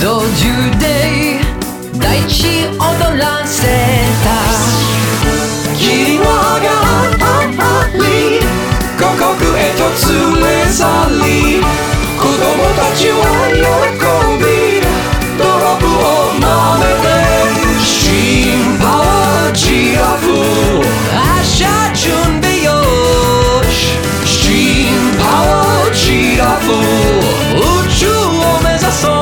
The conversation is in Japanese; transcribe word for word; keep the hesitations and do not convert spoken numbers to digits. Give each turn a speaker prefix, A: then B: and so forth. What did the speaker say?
A: 道中で大地踊らせた。
B: 君はがり故国へと連れ去り子供たちは